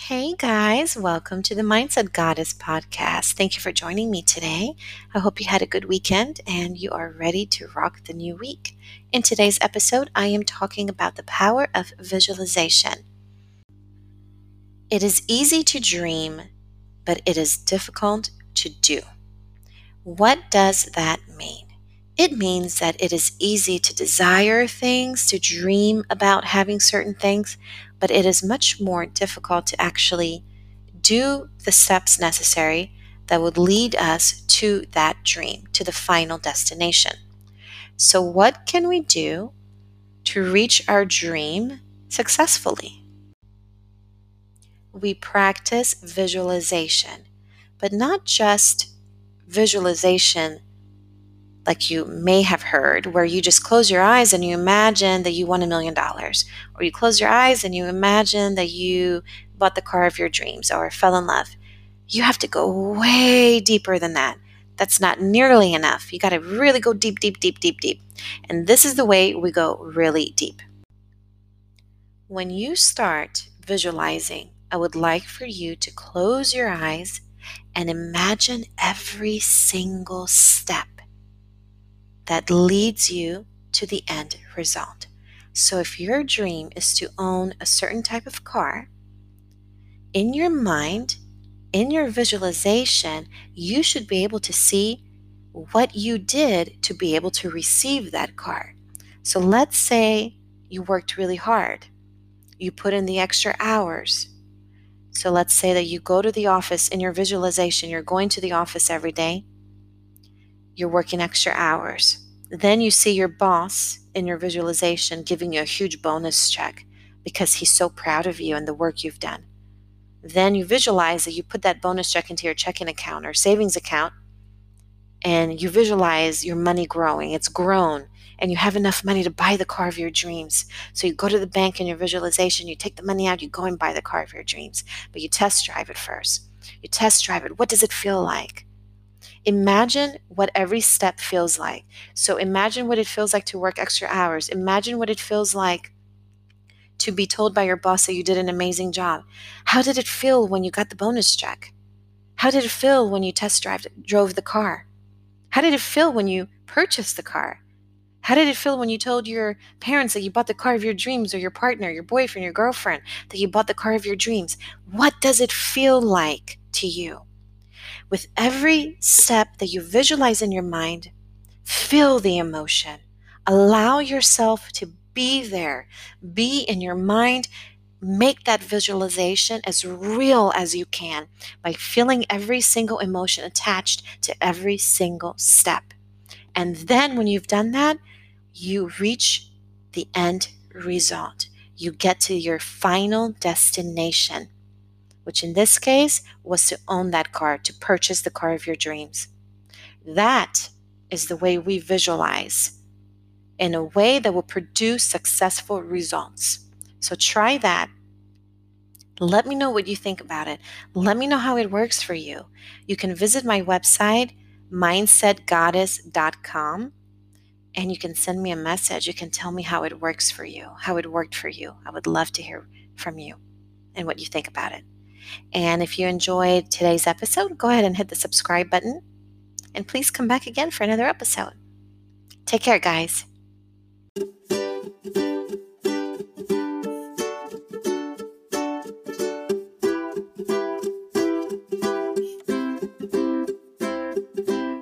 Hey guys, welcome to the Mindset Goddess podcast. Thank you for joining me today. I hope you had a good weekend and you are ready to rock the new week. In today's episode, I am talking about the power of visualization. It is easy to dream, but it is difficult to do. What does that mean? It means that it is easy to desire things, to dream about having certain things, but it is much more difficult to actually do the steps necessary that would lead us to that dream, to the final destination. So, what can we do to reach our dream successfully? We practice visualization, but not just visualization like you may have heard, where you just close your eyes and you imagine that you won $1,000,000, or you close your eyes and you imagine that you bought the car of your dreams or fell in love. You have to go way deeper than that. That's not nearly enough. You got to really go deep, deep, deep, deep, deep. And this is the way we go really deep. When you start visualizing, I would like for you to close your eyes and imagine every single step that leads you to the end result. So if your dream is to own a certain type of car, in your mind, in your visualization, you should be able to see what you did to be able to receive that car. So let's say you worked really hard. You put in the extra hours. So let's say that you go to the office in your visualization, you're going to the office every day. You're working extra hours. Then you see your boss in your visualization giving you a huge bonus check because he's so proud of you and the work you've done. Then you visualize that you put that bonus check into your checking account or savings account, and you visualize your money growing. It's grown, and you have enough money to buy the car of your dreams. So you go to the bank in your visualization, you take the money out, you go and buy the car of your dreams. But you test drive it first. You test drive it. What does it feel like? Imagine what every step feels like. So imagine what it feels like to work extra hours. Imagine what it feels like to be told by your boss that you did an amazing job. How did it feel when you got the bonus check? How did it feel when you drove the car? How did it feel when you purchased the car? How did it feel when you told your parents that you bought the car of your dreams, or your partner, your boyfriend, your girlfriend, that you bought the car of your dreams? What does it feel like to you? With every step that you visualize in your mind, feel the emotion. Allow yourself to be there. Be in your mind. Make that visualization as real as you can by feeling every single emotion attached to every single step. And then when you've done that, you reach the end result. You get to your final destination, which in this case was to own that car, to purchase the car of your dreams. That is the way we visualize, in a way that will produce successful results. So try that. Let me know what you think about it. Let me know how it works for you. You can visit my website, mindsetgoddess.com, and you can send me a message. You can tell me how it works for you, how it worked for you. I would love to hear from you and what you think about it. And if you enjoyed today's episode, go ahead and hit the subscribe button. And please come back again for another episode. Take care, guys.